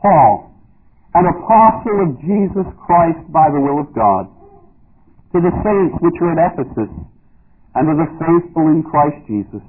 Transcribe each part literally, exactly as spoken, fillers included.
Paul, an apostle of Jesus Christ by the will of God, to the saints which are at Ephesus, and to the faithful in Christ Jesus.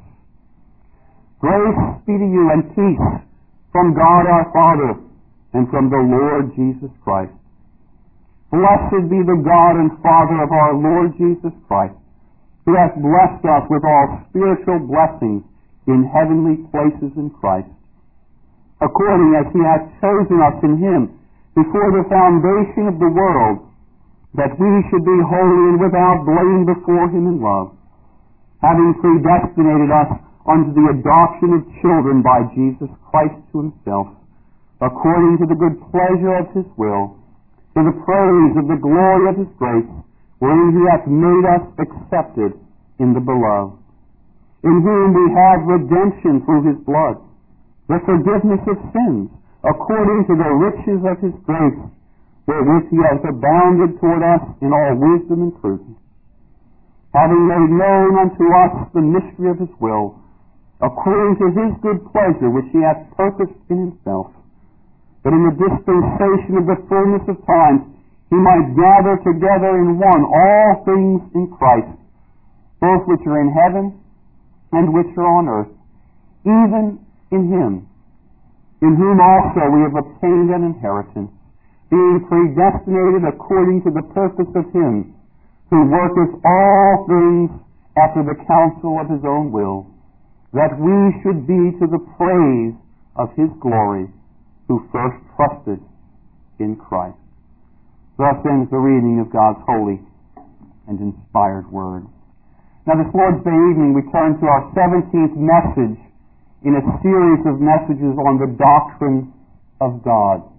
Grace be to you and peace from God our Father and from the Lord Jesus Christ. Blessed be the God and Father of our Lord Jesus Christ, who hath blessed us with all spiritual blessings in heavenly places in Christ, according as he hath chosen us in him before the foundation of the world, that we should be holy and without blame before him in love, having predestinated us unto the adoption of children by Jesus Christ to himself, according to the good pleasure of his will, to the praise of the glory of his grace, wherein he hath made us accepted in the beloved, in whom we have redemption through his blood, the forgiveness of sins, according to the riches of his grace, wherewith he hath abounded toward us in all wisdom and prudence, having made known unto us the mystery of his will, according to his good pleasure which he hath purposed in himself, that in the dispensation of the fullness of times he might gather together in one all things in Christ, both which are in heaven and which are on earth, even in him, in whom also we have obtained an inheritance, being predestinated according to the purpose of him, who worketh all things after the counsel of his own will, that we should be to the praise of his glory, who first trusted in Christ. Thus ends the reading of God's holy and inspired word. Now this Lord's Day evening we turn to our seventeenth message in a series of messages on the doctrine of God.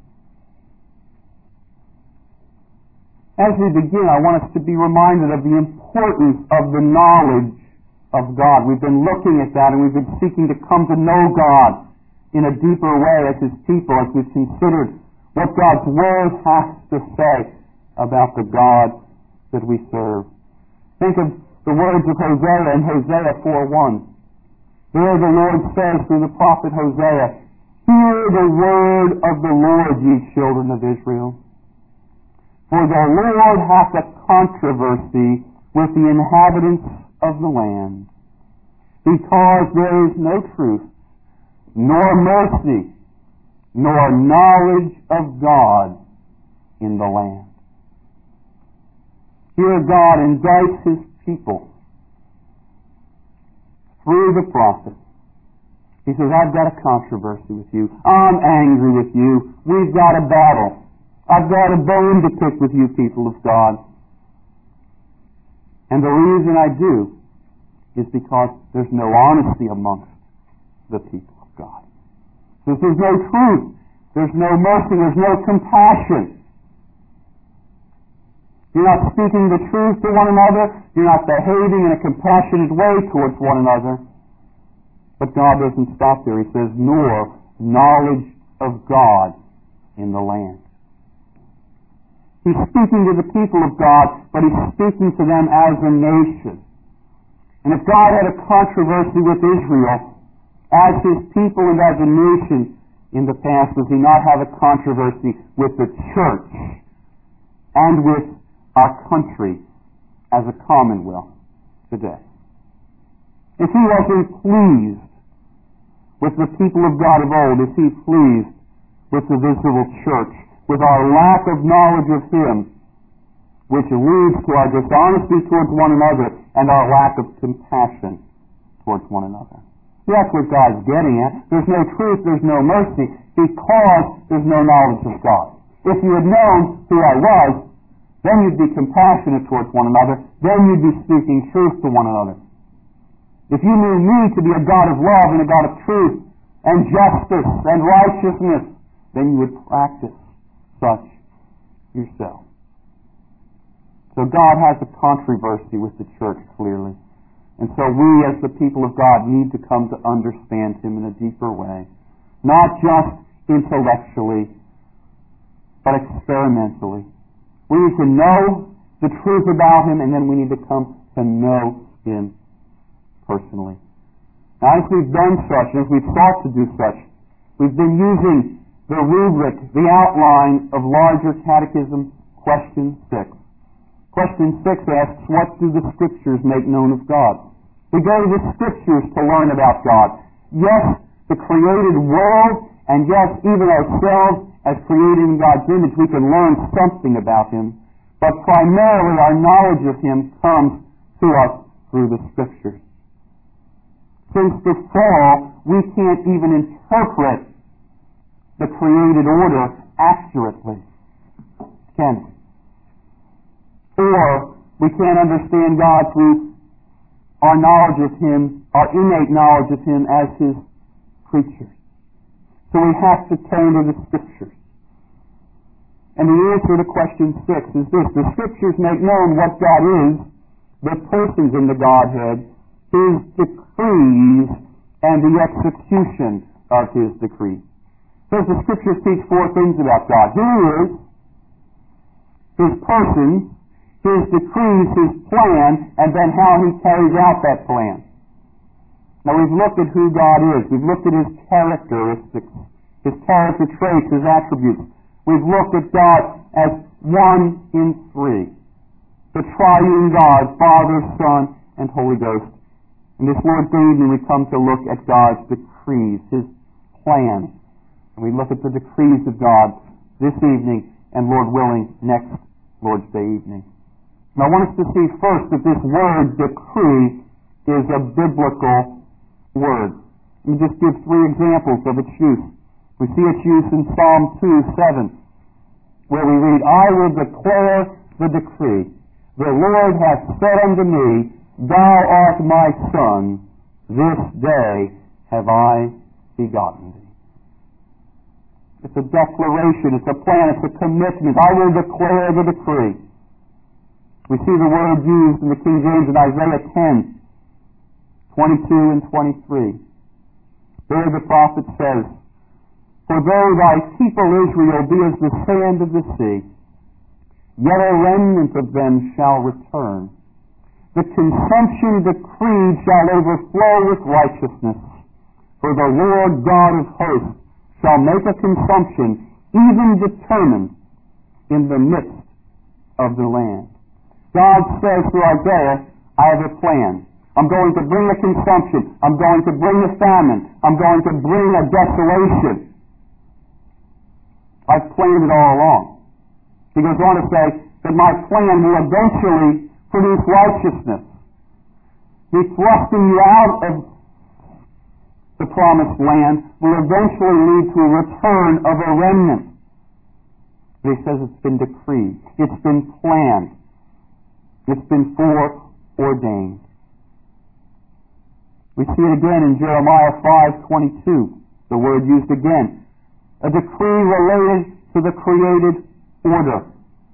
As we begin, I want us to be reminded of the importance of the knowledge of God. We've been looking at that, and we've been seeking to come to know God in a deeper way as his people, as we've considered what God's Word has to say about the God that we serve. Think of the words of Hosea in Hosea four one. There the Lord says through the prophet Hosea, "Hear the word of the Lord, ye children of Israel. For the Lord hath a controversy with the inhabitants of the land, because there is no truth, nor mercy, nor knowledge of God in the land." Here God indicts his people through the prophet. He says, I've got a controversy with you. I'm angry with you. We've got a battle. I've got a bone to pick with you, people of God. And the reason I do is because there's no honesty amongst the people of God. Because there's no truth. There's no mercy. There's no compassion. You're not speaking the truth to one another. You're not behaving in a compassionate way towards one another. But God doesn't stop there. He says, nor knowledge of God in the land. He's speaking to the people of God, but he's speaking to them as a nation. And if God had a controversy with Israel, as his people and as a nation in the past, does he not have a controversy with the church and with our country as a commonwealth today? If he wasn't pleased with the people of God of old, is he pleased with the visible church, with our lack of knowledge of him, which leads to our dishonesty towards one another and our lack of compassion towards one another? That's what God's getting at. There's no truth, there's no mercy, because there's no knowledge of God. If you had known who I was, then you'd be compassionate towards one another, then you'd be speaking truth to one another. If you knew me to be a God of love and a God of truth and justice and righteousness, then you would practice such yourself. So God has a controversy with the church, clearly. And so we, as the people of God, need to come to understand him in a deeper way. Not just intellectually, but experimentally. We need to know the truth about him, and then we need to come to know him personally. Now, as we've done such, as we've sought to do such, we've been using the rubric, the outline of larger catechism, question six. Question six asks, what do the Scriptures make known of God? We go to the Scriptures to learn about God. Yes, the created world, and yes, even ourselves as created in God's image, we can learn something about Him. But primarily our knowledge of Him comes to us through the Scriptures. Since the fall, we can't even interpret the created order accurately, can we? Or we can't understand God through our knowledge of Him, our innate knowledge of Him as His creatures. So we have to turn to the Scriptures. And the answer to question six is this. The Scriptures make known what God is, the persons in the Godhead, His decrees, and the execution of His decrees. So the Scriptures teach four things about God. Who He is, His persons, His decrees, His plan, and then how He carries out that plan. Now we've looked at who God is. We've looked at His characteristics, His character traits, His attributes. We've looked at God as one in three. The triune God, Father, Son, and Holy Ghost. And this Lord's Day evening we come to look at God's decrees, His plans. And we look at the decrees of God this evening, and Lord willing, next Lord's Day evening. Now I want us to see first that this word decree is a biblical word. Let me just give three examples of its use. We see its use in Psalm two seven, where we read, I will declare the decree. The Lord hath said unto me, Thou art my Son, this day have I begotten thee. It's a declaration, it's a plan, it's a commitment. I will declare the decree. We see the word used in the King James in Isaiah ten, twenty-two and twenty-three. There the prophet says, For though thy people Israel be as the sand of the sea, yet a remnant of them shall return. The consumption decreed shall overflow with righteousness. For the Lord God of hosts shall make a consumption, even determined, in the midst of the land. God says to Isaiah, I have a plan. I'm going to bring a consumption. I'm going to bring a famine. I'm going to bring a desolation. I've planned it all along. He goes on to say that my plan will eventually produce righteousness. He's thrusting you out of the promised land will eventually lead to a return of a remnant. But he says it's been decreed. It's been planned. It's been foreordained. We see it again in Jeremiah five twenty-two. The word used again. A decree related to the created order.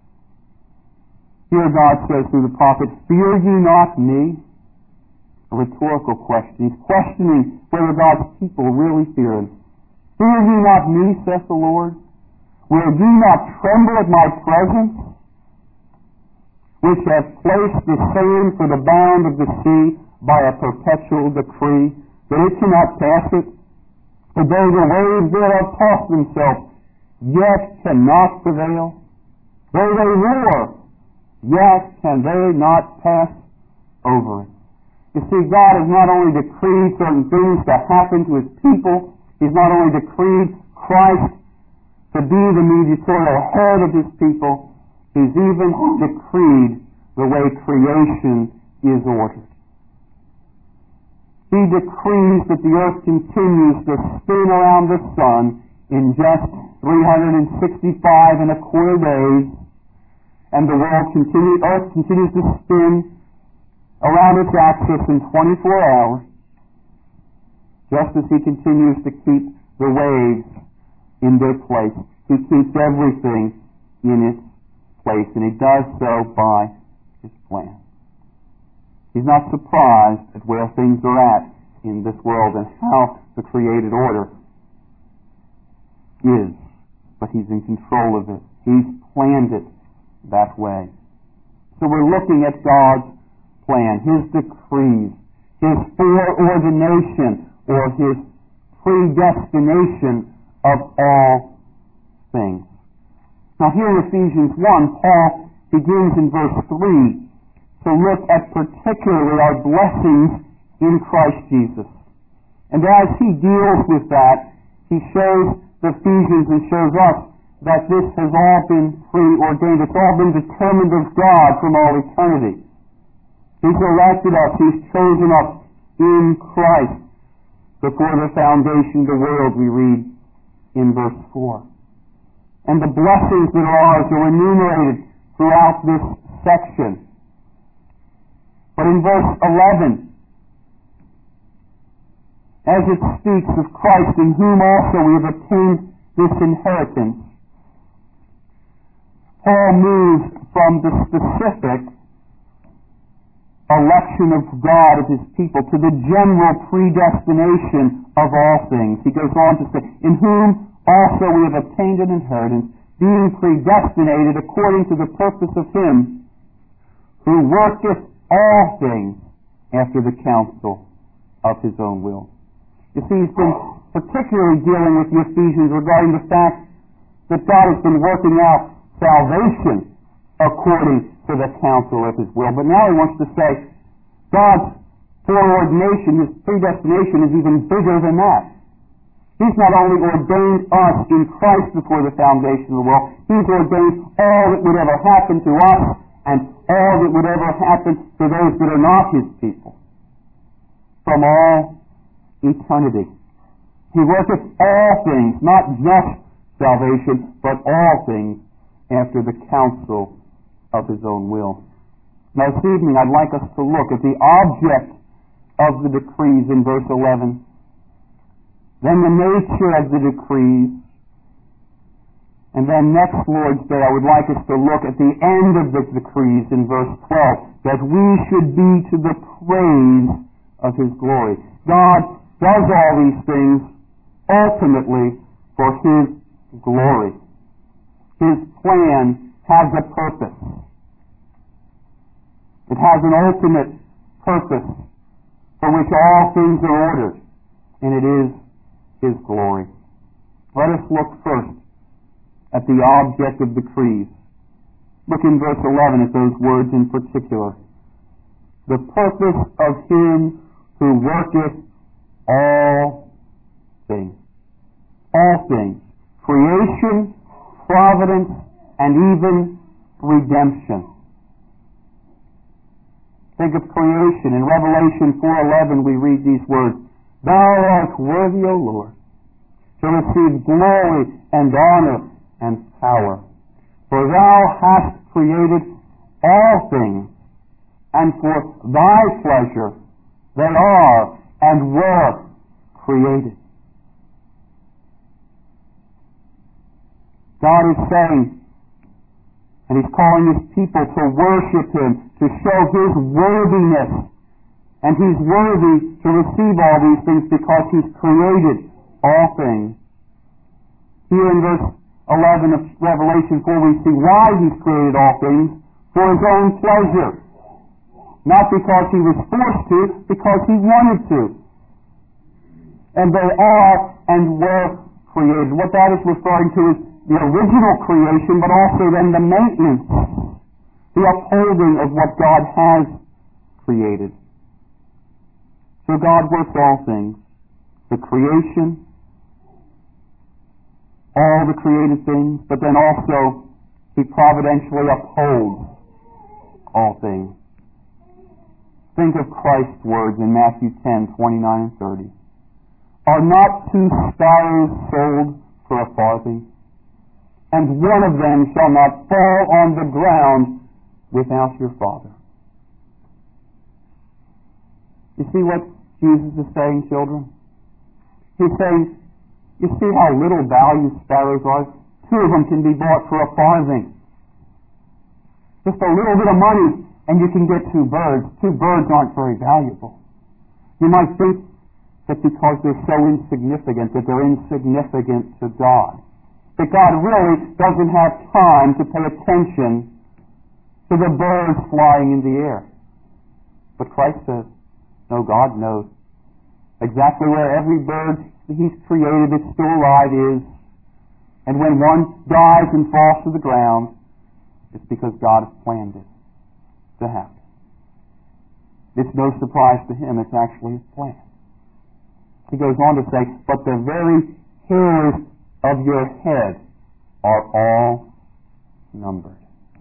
Here God says through the prophet, Fear ye not me? A rhetorical question. He's questioning whether God's people really fear Him. Fear ye not me, saith the Lord? Will ye not tremble at my presence, which hath placed the same for the bound of the sea by a perpetual decree, that it cannot pass it? For though the waves thereof toss themselves, yet cannot prevail. Though they roar, yet can they not pass over it. You see, God has not only decreed certain things to happen to His people, He's not only decreed Christ to be the mediatorial head of His people, He's even decreed the way creation is ordered. He decrees that the earth continues to spin around the sun in just three hundred sixty-five and a quarter days, and the world continue, earth continues to spin around its axis in twenty-four hours, just as He continues to keep the waves in their place. He keeps everything in its place, and He does so by His plan. He's not surprised at where things are at in this world and how the created order is, but He's in control of it. He's planned it that way. So we're looking at God's plan, His decrees, His foreordination, or His predestination of all things. Now here in Ephesians one, Paul begins in verse three to look at particularly our blessings in Christ Jesus. And as he deals with that, he shows the Ephesians and shows us that this has all been preordained. It's all been determined of God from all eternity. He's elected us. He's chosen us in Christ before the foundation of the world, we read in verse four. And the blessings that are ours are enumerated throughout this section. But in verse eleven, as it speaks of Christ, in whom also we have obtained this inheritance, Paul moves from the specific election of God of his people to the general predestination of all things. He goes on to say, in whom also we have obtained an inheritance, being predestinated according to the purpose of him who worketh all things after the counsel of his own will. You see, he's been particularly dealing with the Ephesians regarding the fact that God has been working out salvation according to the counsel of his will. But now he wants to say God's foreordination, his predestination, is even bigger than that. He's not only ordained us in Christ before the foundation of the world, he's ordained all that would ever happen to us and all that would ever happen to those that are not his people from all eternity. He worketh all things, not just salvation, but all things after the counsel of his own will. Now this evening I'd like us to look at the object of the decrees in verse eleven, then the nature of the decrees, and then next Lord's Day I would like us to look at the end of the decrees in verse twelve, that we should be to the praise of his glory. God does all these things ultimately for his glory. His plan has a purpose. It has an ultimate purpose for which all things are ordered, and it is his glory. Let us look first at the object of decrees. Look in verse eleven at those words in particular. The purpose of him who worketh all things. All things. Creation, providence, and even redemption. Think of creation. In Revelation four eleven we read these words, Thou art worthy, O Lord, to receive glory and honor and power. For thou hast created all things, and for thy pleasure they are and were created. God is saying, and he's calling his people to worship him, to show his worthiness. And he's worthy to receive all these things because he's created all things. Here in verse eleven of Revelation four we see why he's created all things, for his own pleasure. Not because he was forced to, because he wanted to. And they are and were created. What that is referring to is the original creation, but also then the maintenance, the upholding of what God has created. So God works all things, the creation, all the created things, but then also he providentially upholds all things. Think of Christ's words in Matthew ten, twenty-nine and thirty. Are not two sparrows sold for a farthing? And one of them shall not fall on the ground without your Father. You see what Jesus is saying, children? He's saying, you see how little value sparrows are? Two of them can be bought for a farthing. Just a little bit of money, and you can get two birds. Two birds aren't very valuable. You might think that because they're so insignificant, that they're insignificant to God. That God really doesn't have time to pay attention to the birds flying in the air. But Christ says, no, God knows exactly where every bird that he's created that's still alive is. And when one dies and falls to the ground, it's because God has planned it to happen. It's no surprise to Him. It's actually His plan. He goes on to say, but the very hairs of your head are all numbered.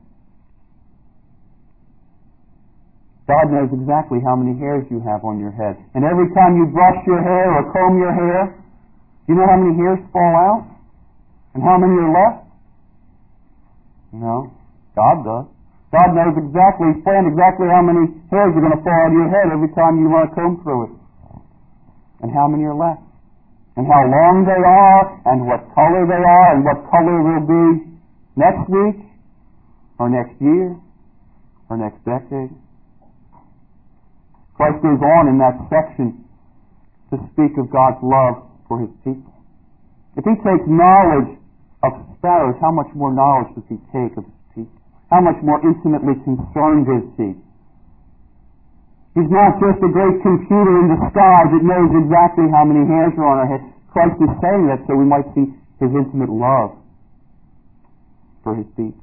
God knows exactly how many hairs you have on your head. And every time you brush your hair or comb your hair, do you know how many hairs fall out? And how many are left? No, God does. God knows exactly, He's planned exactly how many hairs are going to fall out of your head every time you want to comb through it. And how many are left. And how long they are, and what color they are, and what color they'll be next week, or next year, or next decade. Christ goes on in that section to speak of God's love for His people. If He takes knowledge of sparrows, how much more knowledge does He take of His people? How much more intimately concerned is He? He's not just a great computer in the sky that knows exactly how many hairs are on our head. Christ is saying that so we might see His intimate love for His people.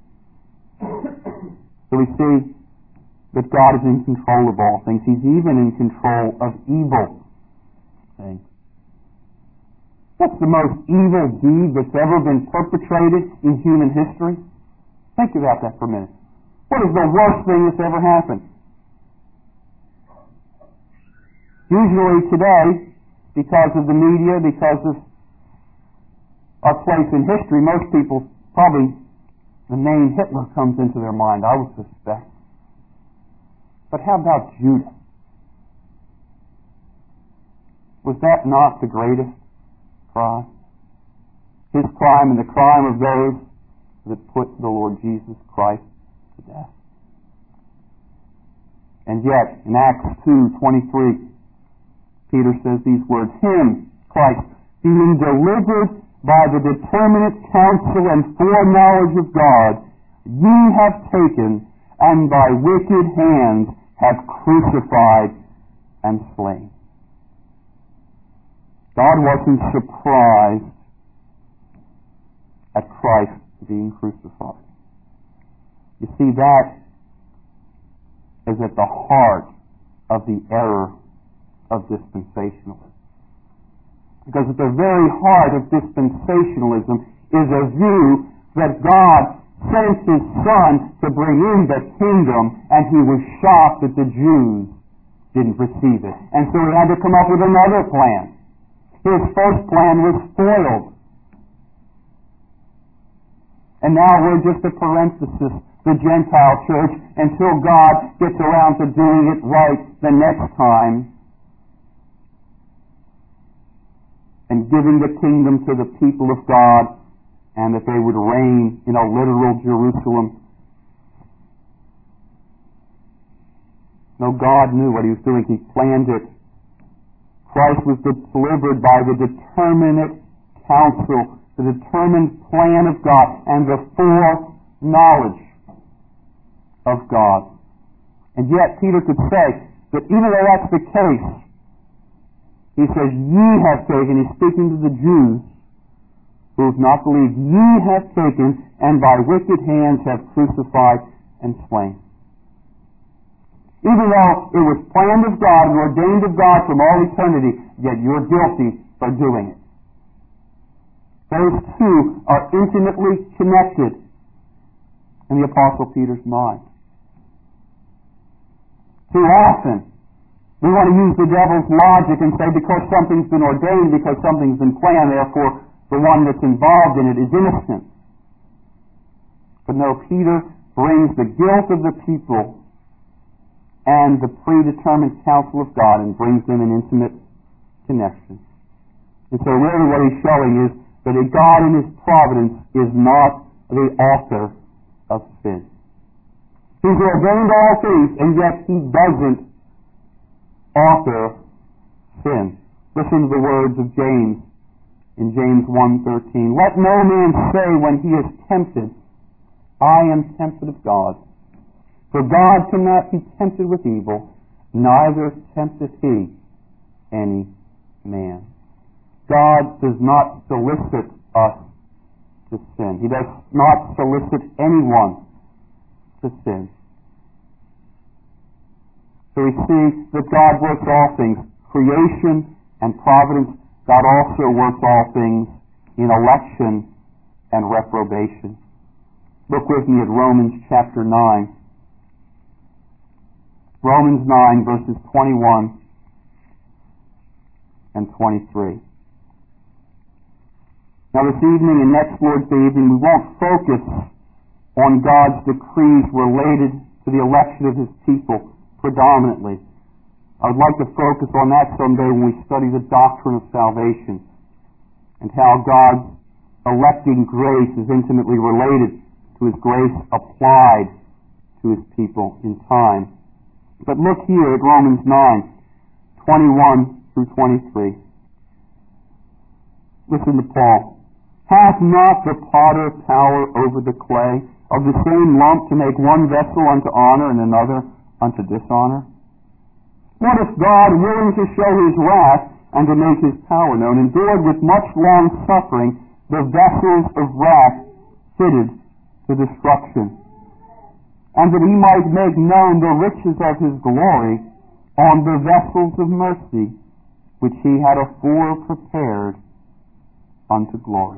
So we see that God is in control of all things. He's even in control of evil things. What's the most evil deed that's ever been perpetrated in human history? Think about that for a minute. What is the worst thing that's ever happened? Usually today, because of the media, because of our place in history, most people, probably the name Hitler comes into their mind, I would suspect. But how about Judas? Was that not the greatest crime? His crime and the crime of those that put the Lord Jesus Christ to death. And yet, in Acts two twenty-three, Peter says these words, Him, Christ, being delivered by the determinate counsel and foreknowledge of God, ye have taken, and by wicked hands have crucified and slain. God wasn't surprised at Christ being crucified. You see, that is at the heart of the error of dispensationalism. Because at the very heart of dispensationalism is a view that God sent His Son to bring in the kingdom, and He was shocked that the Jews didn't receive it. And so He had to come up with another plan. His first plan was foiled. And now we're just a parenthesis, the Gentile church, until God gets around to doing it right the next time and giving the kingdom to the people of God, and that they would reign in a literal Jerusalem. No, God knew what He was doing. He planned it. Christ was delivered by the determinate counsel, the determined plan of God, and the foreknowledge of God. And yet Peter could say that even though that's the case, he says, ye have taken, he's speaking to the Jews who have not believed, ye have taken, and by wicked hands have crucified and slain. Even though it was planned of God and ordained of God from all eternity, yet you're guilty for doing it. Those two are intimately connected in the Apostle Peter's mind. Too often, we want to use the devil's logic and say because something's been ordained, because something's been planned, therefore the one that's involved in it is innocent. But no, Peter brings the guilt of the people and the predetermined counsel of God and brings them in intimate connection. And so really what he's showing is that God in His providence is not the author of sin. He's ordained all things, and yet He doesn't author sin. Listen to the words of James in James one thirteen. Let no man say when he is tempted, I am tempted of God. For God cannot be tempted with evil, neither tempteth He any man. God does not solicit us to sin. He does not solicit anyone to sin. So we see that God works all things, creation and providence. God also works all things in election and reprobation. Look with me at Romans chapter nine. Romans nine, verses twenty-one and twenty-three. Now this evening and next Lord's Day evening, we won't focus on God's decrees related to the election of His people predominantly. I would like to focus on that someday when we study the doctrine of salvation and how God's electing grace is intimately related to His grace applied to His people in time. But look here at Romans nine, twenty-one through twenty-three. Listen to Paul. Hath not the potter power over the clay of the same lump to make one vessel unto honor and another unto dishonor? What if God, willing to show His wrath and to make His power known, endured with much long suffering the vessels of wrath fitted to destruction, and that He might make known the riches of His glory on the vessels of mercy, which He had afore prepared unto glory.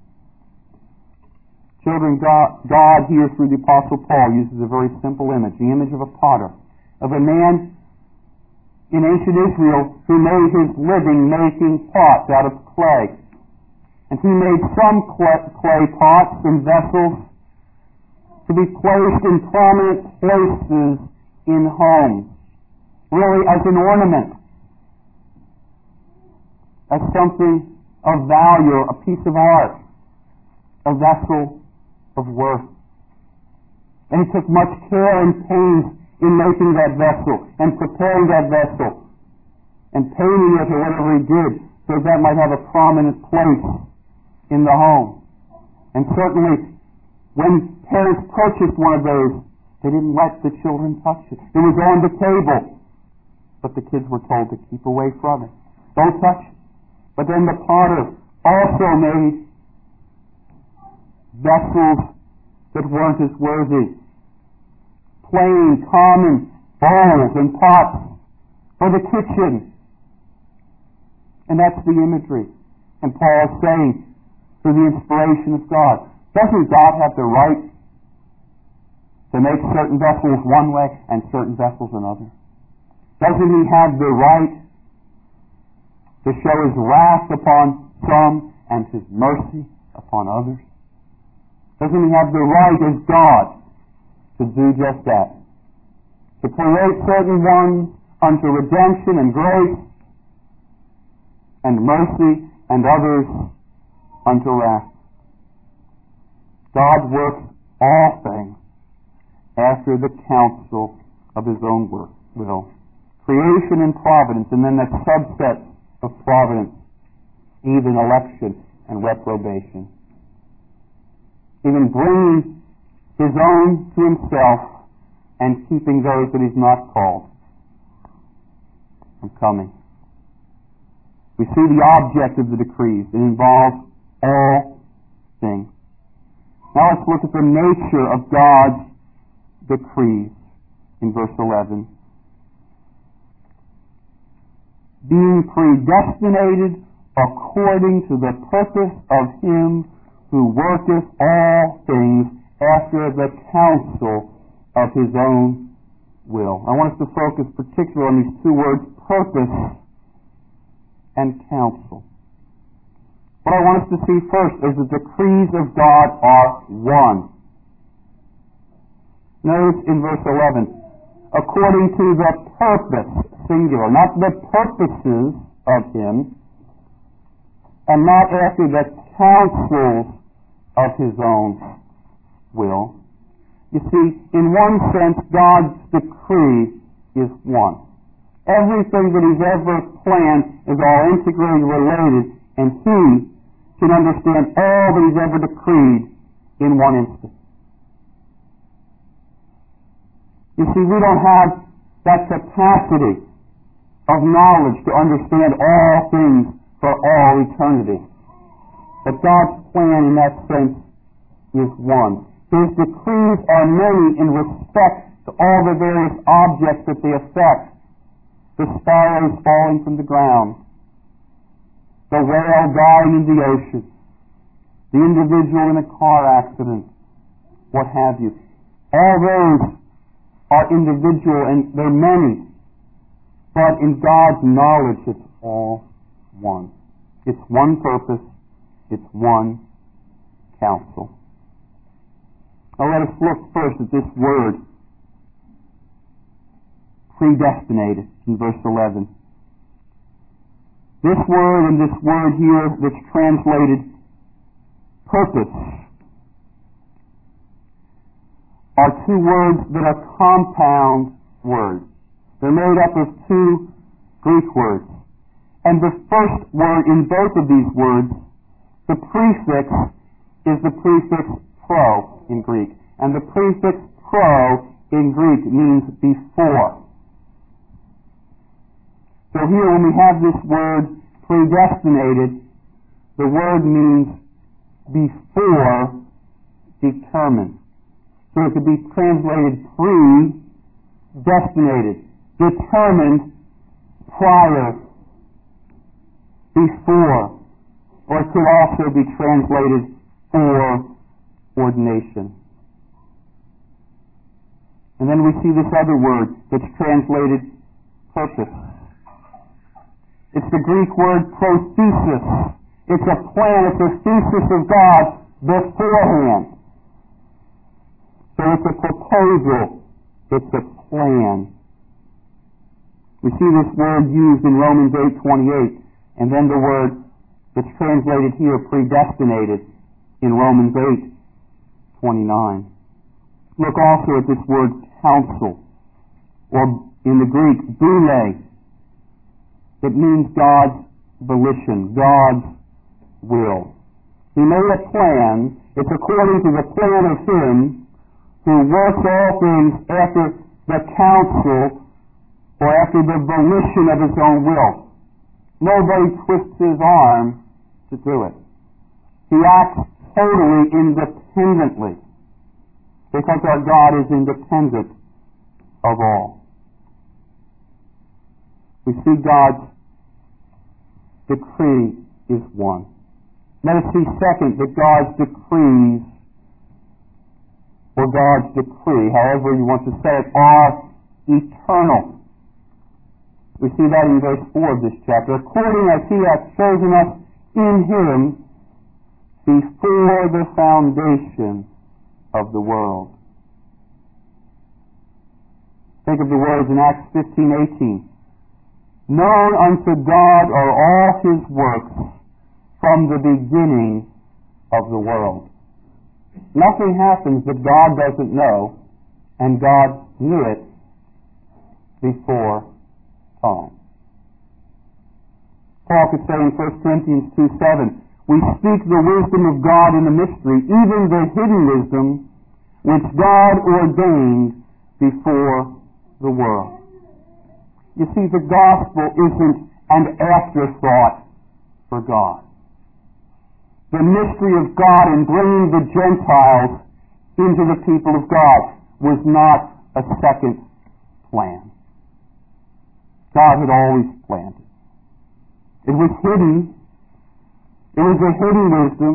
Children, God, God here through the Apostle Paul uses a very simple image, the image of a potter, of a man in ancient Israel who made his living making pots out of clay. And he made some clay pots and vessels to be placed in prominent places in homes, really as an ornament, as something of value, a piece of art, a vessel of worth. And he took much care and pains in making that vessel and preparing that vessel and painting it or whatever he did so that might have a prominent place in the home. And certainly when parents purchased one of those, they didn't let the children touch it. It was on the table, but the kids were told to keep away from it. Don't touch it. But then the potter also made vessels that weren't as worthy. Plain, common bowls and pots for the kitchen. And that's the imagery. And Paul is saying, through the inspiration of God, doesn't God have the right to make certain vessels one way and certain vessels another? Doesn't He have the right to show His wrath upon some and His mercy upon others? Doesn't He have the right as God to do just that? To create certain ones unto redemption and grace and mercy, and others unto wrath. God works all things after the counsel of His own work, will. Creation and providence, and then that subset of providence, even election and reprobation. Even bringing His own to Himself and keeping those that He's not called from coming. We see the object of the decrees. It involves all things. Now let's look at the nature of God's decrees in verse eleven. Being predestinated according to the purpose of Him who worketh all things after the counsel of His own will. I want us to focus particularly on these two words, purpose and counsel. What I want us to see first is the decrees of God are one. Notice in verse eleven, according to the purpose, singular, not the purposes of Him, and not after the counsels of His own will. You see, in one sense, God's decree is one. Everything that He's ever planned is all integrally related, and He can understand all that He's ever decreed in one instant. You see, we don't have that capacity of knowledge to understand all things for all eternity. But God's plan in that sense is one. His decrees are many in respect to all the various objects that they affect. The sparrows falling from the ground, the whale dying in the ocean, the individual in a car accident, what have you. All those are individual and they're many. But in God's knowledge, it's all one. It's one purpose. It's one counsel. Now let us look first at this word, predestinated, in verse eleven. This word and this word here that's translated purpose are two words that are compound words. They're made up of two Greek words. And the first word in both of these words, the prefix is the prefix pro in Greek. And the prefix pro in Greek means before. So here when we have this word predestinated, the word means before determined. So it could be translated predestinated, determined prior, before, or it could also be translated foreordination. And then we see this other word that's translated purpose. It's the Greek word prothesis. It's a plan, it's a thesis of God beforehand. So it's a proposal, it's a plan. We see this word used in Romans eight twenty-eight, and then the word that's translated here, predestinated, in Romans eight twenty-nine. Look also at this word counsel, or in the Greek, boule. It means God's volition, God's will. He made a plan. It's according to the plan of Him who works all things after the counsel or after the volition of His own will. Nobody twists His arm to do it. He acts totally independently because our God is independent of all. We see God's decree is one. Let us see, second, that God's decrees, or God's decree, however you want to say it, are eternal. We see that in verse four of this chapter. According as He hath chosen us in Him before the foundation of the world. Think of the words in Acts fifteen eighteen. Known unto God are all His works from the beginning of the world. Nothing happens that God doesn't know, and God knew it before time. Paul could say in First Corinthians two seven, we speak the wisdom of God in the mystery, even the hidden wisdom which God ordained before the world. You see, the gospel isn't an afterthought for God. The mystery of God in bringing the Gentiles into the people of God was not a second plan. God had always planned it. It was hidden. It was a hidden wisdom.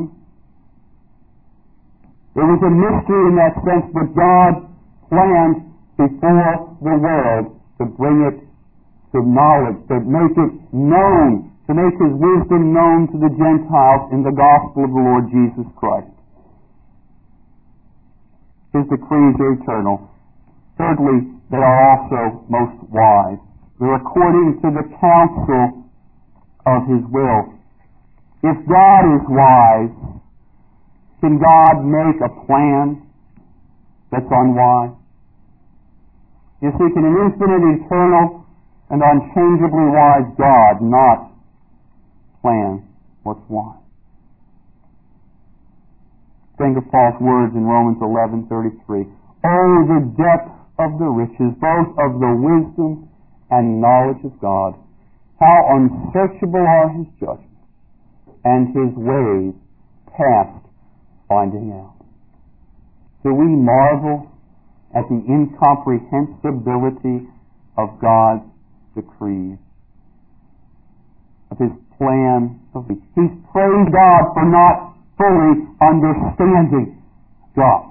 It was a mystery in that sense, but God planned before the world to bring it to knowledge, to make it known, to make His wisdom known to the Gentiles in the gospel of the Lord Jesus Christ. His decrees are eternal. Thirdly, they are also most wise. They're according to the counsel of His will. If God is wise, can God make a plan that's unwise? You see, can an infinite, eternal, and unchangeably wise God not plan what's wise? Think of Paul's words in Romans eleven thirty-three. Oh, the depth of the riches, both of the wisdom and knowledge of God. How unsearchable are His judgments, and His ways past finding out. Do we marvel at the incomprehensibility of God's decrees, of His plan of peace? He's praised God for not fully understanding God,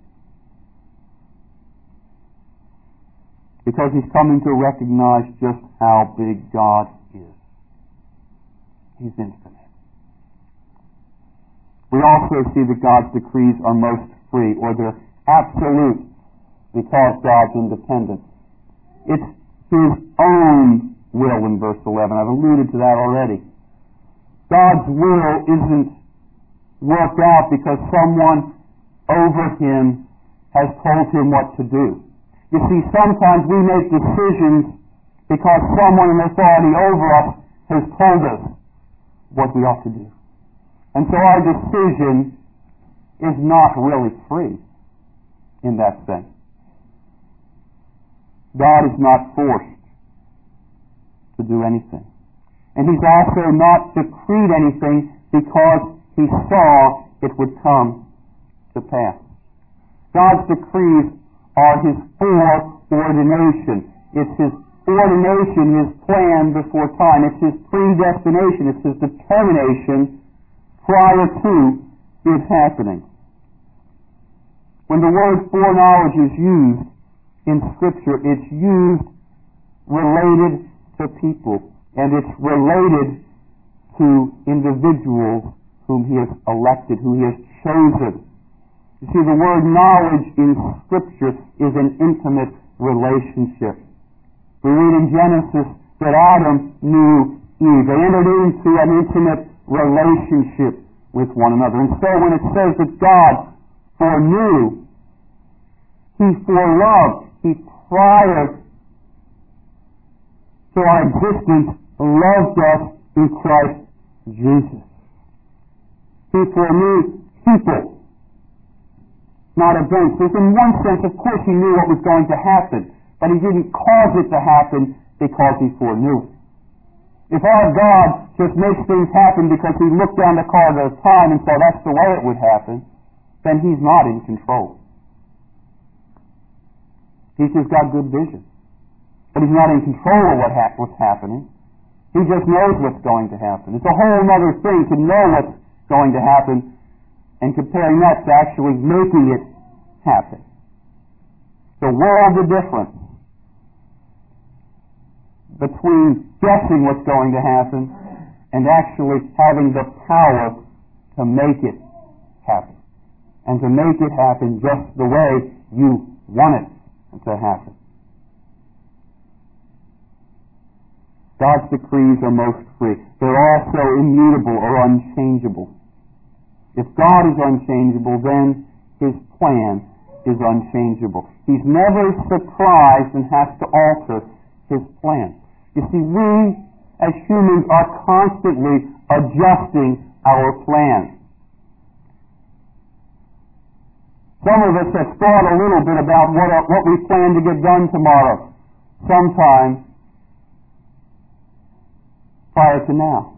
because he's coming to recognize just how big God is. He's infinite. We also see that God's decrees are most free, or they're absolute, because God's independent. It's His own will in verse eleven. I've alluded to that already. God's will isn't worked out because someone over Him has told Him what to do. You see, sometimes we make decisions because someone in authority over us has told us what we ought to do. And so our decision is not really free in that sense. God is not forced to do anything. And He's also not decreed anything because He saw it would come to pass. God's decrees are His foreordination. It's His ordination, His plan before time. It's His predestination. It's His determination prior to it happening. When the word foreknowledge is used in Scripture, it's used related to people, and it's related to individuals whom He has elected, who He has chosen. You see, the word knowledge in Scripture is an intimate relationship. We read in Genesis that Adam knew Eve. They entered into an intimate relationship with one another. And so when it says that God foreknew, He foreloved, He prior to our existence loved us in Christ Jesus. He foreknew people, not events. So in one sense, of course, He knew what was going to happen, but He didn't cause it to happen because He foreknew. If our God just makes things happen because He looked down the corridor of time and saw that's the way it would happen, then He's not in control. He's just got good vision. But He's not in control of what ha- what's happening. He just knows what's going to happen. It's a whole other thing to know what's going to happen and comparing that to actually making it happen. The world of difference between guessing what's going to happen and actually having the power to make it happen. And to make it happen just the way you want it to happen. God's decrees are most free. They're also immutable or unchangeable. If God is unchangeable, then His plan is unchangeable. He's never surprised and has to alter His plan. You see, we as humans are constantly adjusting our plans. Some of us have thought a little bit about what, what we plan to get done tomorrow, sometime prior to now.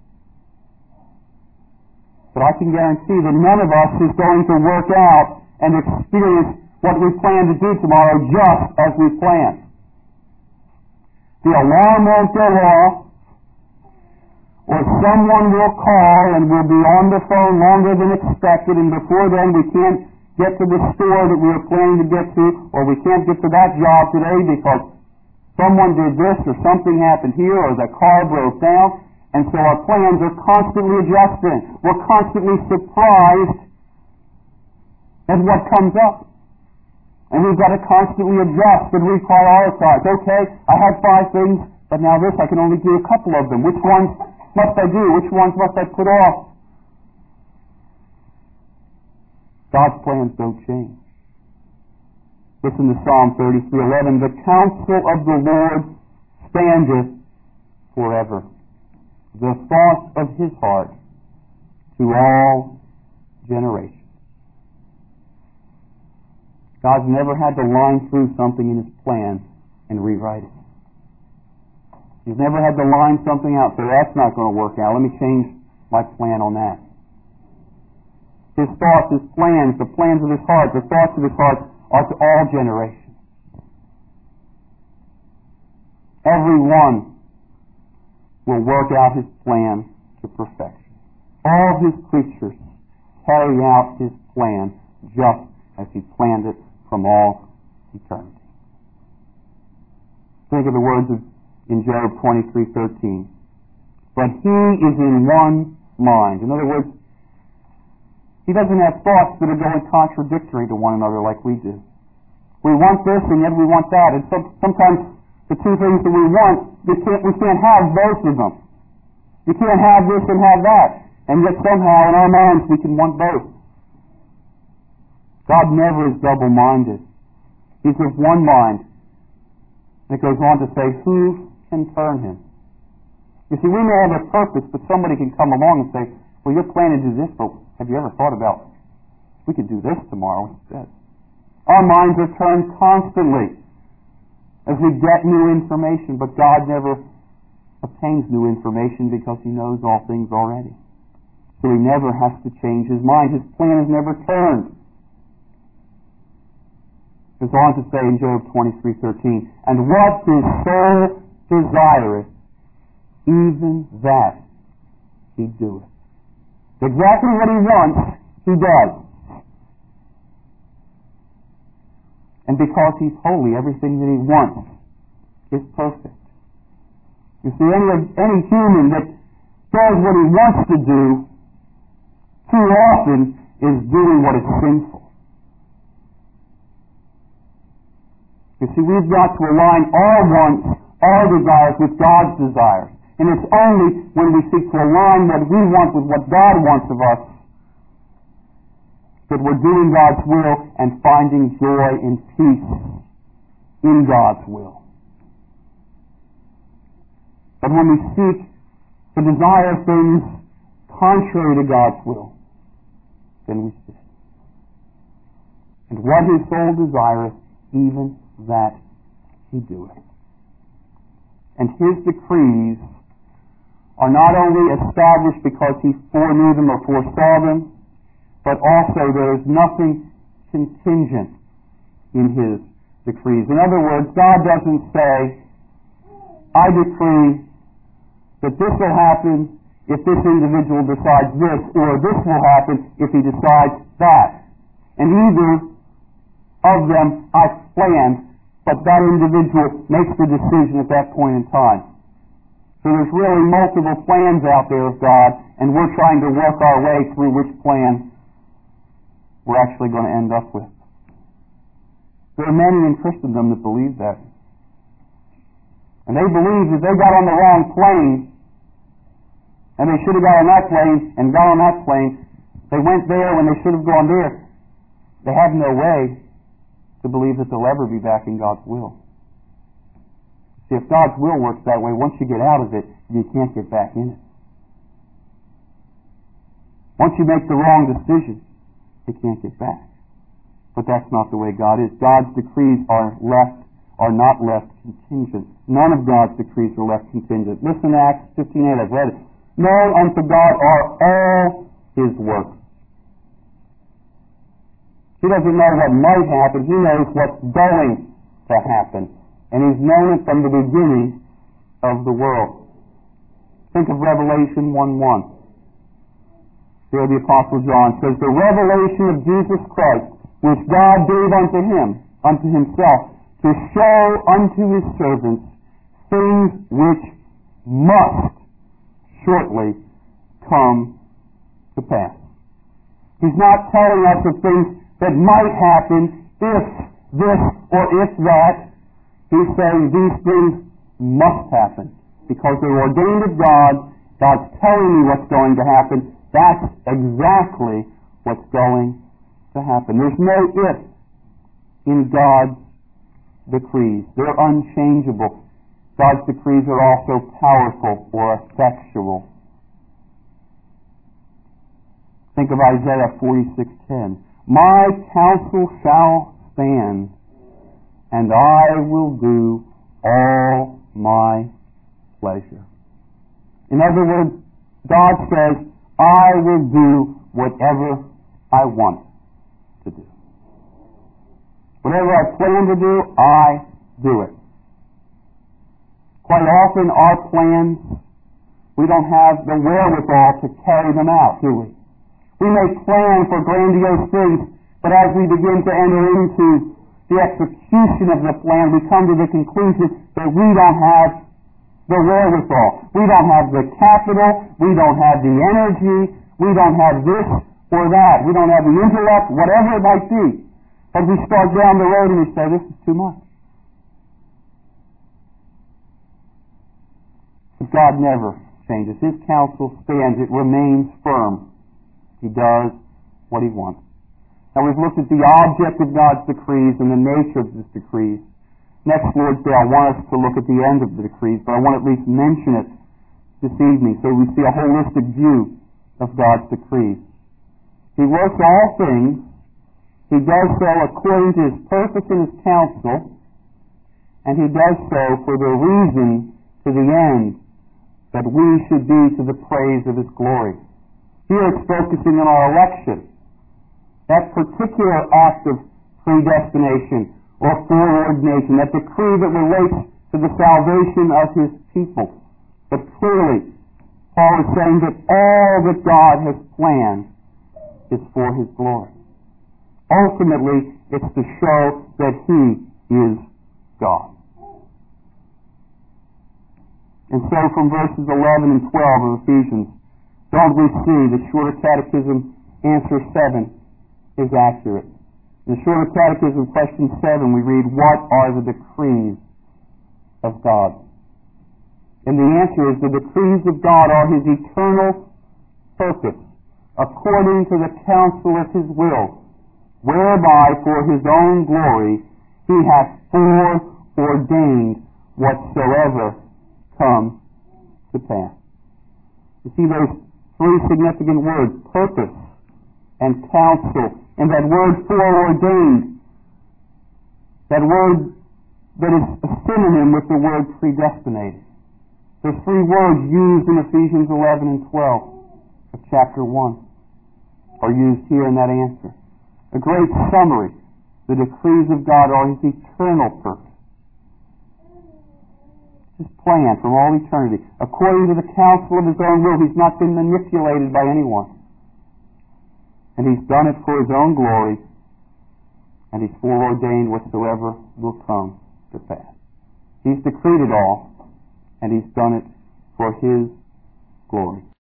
But I can guarantee that none of us is going to work out and experience what we plan to do tomorrow just as we planned. The alarm won't go off, or someone will call and we'll be on the phone longer than expected, and before then we can't get to the store that we were planning to get to, or we can't get to that job today because someone did this or something happened here or the car broke down. And so our plans are constantly adjusting. We're constantly surprised at what comes up. And we've got to constantly adjust and reprioritize. Okay, I had five things, but now this, I can only do a couple of them. Which ones must I do? Which ones must I put off? God's plans don't change. Listen to Psalm thirty-three eleven. The counsel of the Lord standeth forever, the thoughts of His heart to all generations. God's never had to line through something in His plan and rewrite it. He's never had to line something out, so that's not going to work out. Let me change my plan on that. His thoughts, His plans, the plans of His heart, the thoughts of His heart are to all generations. Every one will work out His plan to perfection. All His creatures carry out His plan just as He planned it from all eternity. Think of the words of, in Job twenty-three thirteen. But He is in one mind. In other words, He doesn't have thoughts that are going contradictory to one another like we do. We want this and yet we want that. And so, sometimes the two things that we want, we can't, we can't have both of them. You can't have this and have that. And yet somehow in our minds we can want both. God never is double-minded. He's of one mind. And it goes on to say, who can turn Him? You see, we may have a purpose, but somebody can come along and say, well, you're planning to do this, but have you ever thought about, we could do this tomorrow instead? Our minds are turned constantly as we get new information, but God never obtains new information because He knows all things already. So He never has to change His mind. His plan is never turned. It goes on to say in Job twenty-three thirteen, and what His soul desireth, even that He doeth. Exactly what He wants, He does. And because He's holy, everything that He wants is perfect. You see, any, any human that does what he wants to do too often is doing what is sinful. You see, we've got to align our wants, our desires with God's desires. And it's only when we seek to align what we want with what God wants of us that we're doing God's will and finding joy and peace in God's will. But when we seek to desire things contrary to God's will, then we sin. And what His soul desireth, even that He doeth. And His decrees are not only established because He foreknew them or foresaw them, but also there is nothing contingent in His decrees. In other words, God doesn't say, I decree that this will happen if this individual decides this, or this will happen if he decides that. And either of them I've planned, but that individual makes the decision at that point in time. So there's really multiple plans out there of God, and we're trying to work our way through which plan we're actually going to end up with. There are many in Christendom that believe that. And they believe that they got on the wrong plane, and they should have got on that plane and got on that plane. They went there when they should have gone there. They have no way to believe that they'll ever be back in God's will. See, if God's will works that way, once you get out of it, you can't get back in it. Once you make the wrong decision, you can't get back. But that's not the way God is. God's decrees are left, are not left contingent. None of God's decrees are left contingent. Listen to Acts fifteen eight, I've read it. Known unto God are all His works. He doesn't know what might happen. He knows what's going to happen. And He's known it from the beginning of the world. Think of Revelation one one. Here the Apostle John says, the revelation of Jesus Christ, which God gave unto Him, unto Himself, to show unto His servants things which must shortly come to pass. He's not telling us of things that might happen if this or if that. He's saying these things must happen because they're ordained of God. God's telling me what's going to happen. That's exactly what's going to happen. There's no if in God's decrees. They're unchangeable. God's decrees are also powerful or effectual. Think of Isaiah forty-six ten. My counsel shall stand, and I will do all my pleasure. In other words, God says, I will do whatever I want to do. Whatever I plan to do, I do it. Quite often our plans, we don't have the wherewithal to carry them out, do we? We may plan for grandiose things, but as we begin to enter into the execution of the plan, we come to the conclusion that we don't have the wherewithal. We don't have the capital. We don't have the energy. We don't have this or that. We don't have the intellect, whatever it might be. But we start down the road and we say, this is too much. But God never changes. His counsel stands. It remains firm. He does what He wants. Now we've looked at the object of God's decrees and the nature of His decrees. Next Lord's Day I want us to look at the end of the decrees, but I want to at least mention it this evening so we see a holistic view of God's decrees. He works all things. He does so according to His purpose and His counsel, and He does so for the reason, to the end, that we should be to the praise of His glory. Here it's focusing on our election. That particular act of predestination or foreordination, that decree that relates to the salvation of His people. But clearly, Paul is saying that all that God has planned is for His glory. Ultimately, it's to show that He is God. And so from verses eleven and twelve of Ephesians, don't we see the Shorter Catechism answer seven is accurate. In the Shorter Catechism question seven we read, what are the decrees of God? And the answer is, the decrees of God are His eternal purpose, according to the counsel of His will, whereby for His own glory He hath foreordained whatsoever comes to pass. You see those three significant words, purpose and counsel, and that word foreordained, that word that is a synonym with the word predestinated. There's three words used in Ephesians eleven and twelve of chapter one are used here in that answer. A great summary. The decrees of God are His eternal purpose. His plan from all eternity. According to the counsel of His own will, He's not been manipulated by anyone. And He's done it for His own glory, and He's foreordained whatsoever will come to pass. He's decreed it all, and He's done it for His glory.